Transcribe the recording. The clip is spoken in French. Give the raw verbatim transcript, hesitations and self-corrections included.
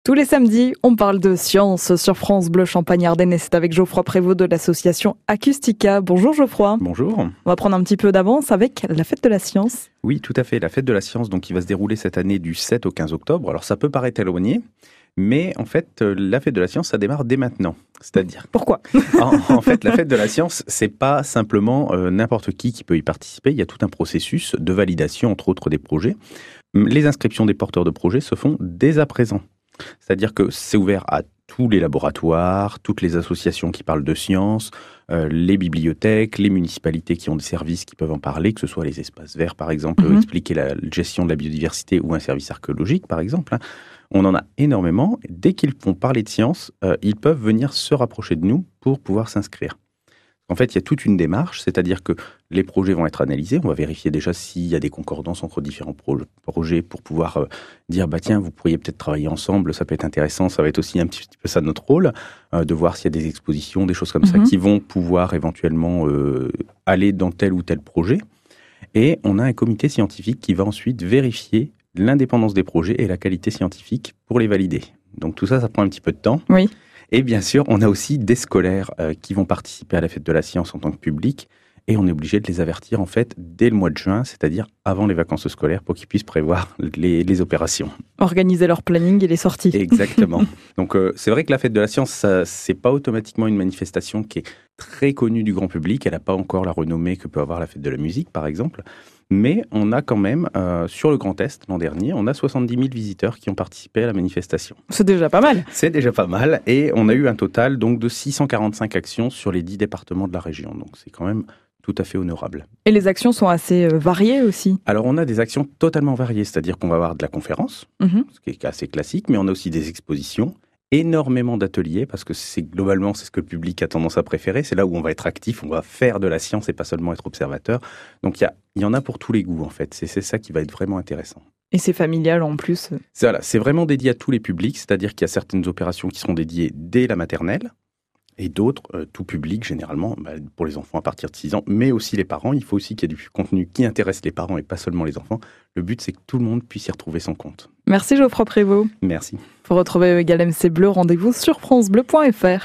Tous les samedis, on parle de science sur France Bleu Champagne-Ardenne et c'est avec Geoffroy Prévost de l'association Acoustica. Bonjour Geoffroy. Bonjour. On va prendre un petit peu d'avance avec la fête de la science. Oui, tout à fait. La fête de la science, donc, qui va se dérouler cette année du sept au quinze octobre. Alors ça peut paraître éloigné, mais en fait, la fête de la science, ça démarre dès maintenant. C'est-à-dire... Pourquoi ? en, en fait, la fête de la science, c'est pas simplement euh, n'importe qui qui peut y participer. Il y a tout un processus de validation, entre autres, des projets. Les inscriptions des porteurs de projets se font dès à présent. C'est-à-dire que c'est ouvert à tous les laboratoires, toutes les associations qui parlent de sciences, euh, les bibliothèques, les municipalités qui ont des services qui peuvent en parler, que ce soit les espaces verts, par exemple, mmh. expliquer la gestion de la biodiversité ou un service archéologique, par exemple. Hein. On en a énormément. Dès qu'ils font parler de science, euh, ils peuvent venir se rapprocher de nous pour pouvoir s'inscrire. En fait, il y a toute une démarche, c'est-à-dire que les projets vont être analysés. On va vérifier déjà s'il y a des concordances entre différents pro- projets pour pouvoir euh, dire, bah tiens, vous pourriez peut-être travailler ensemble, ça peut être intéressant. Ça va être aussi un petit peu ça notre rôle, euh, de voir s'il y a des expositions, des choses comme mm-hmm. ça qui vont pouvoir éventuellement euh, aller dans tel ou tel projet. Et on a un comité scientifique qui va ensuite vérifier l'indépendance des projets et la qualité scientifique pour les valider. Donc tout ça, ça prend un petit peu de temps. Oui. Et bien sûr, on a aussi des scolaires euh, qui vont participer à la fête de la science en tant que public et on est obligé de les avertir en fait dès le mois de juin, c'est-à-dire avant les vacances scolaires pour qu'ils puissent prévoir les, les opérations. Organiser leur planning et les sorties. Exactement. Donc euh, c'est vrai que la fête de la science, ça, c'est pas automatiquement une manifestation qui est très connue du grand public. Elle n'a pas encore la renommée que peut avoir la fête de la musique, par exemple. Mais on a quand même, euh, sur le Grand Est, l'an dernier, on a soixante-dix mille visiteurs qui ont participé à la manifestation. C'est déjà pas mal. C'est déjà pas mal. Et on a eu un total donc, de six cent quarante-cinq actions sur les dix départements de la région. Donc c'est quand même tout à fait honorable. Et les actions sont assez euh, variées aussi. Alors on a des actions totalement variées, c'est-à-dire qu'on va avoir de la conférence, mmh. ce qui est assez classique, mais on a aussi des expositions, énormément d'ateliers, parce que c'est globalement, c'est ce que le public a tendance à préférer. C'est là où on va être actif, on va faire de la science et pas seulement être observateur. Donc il y, a, il y en a pour tous les goûts en fait. C'est, c'est ça qui va être vraiment intéressant. Et c'est familial en plus. C'est, voilà, c'est vraiment dédié à tous les publics, c'est-à-dire qu'il y a certaines opérations qui seront dédiées dès la maternelle, et d'autres, euh, tout public, généralement, bah, pour les enfants à partir de six ans, mais aussi les parents. Il faut aussi qu'il y ait du contenu qui intéresse les parents et pas seulement les enfants. Le but, c'est que tout le monde puisse y retrouver son compte. Merci Geoffroy Prévost. Merci. Pour retrouver Égal M C Bleu, rendez-vous sur francebleu point f r.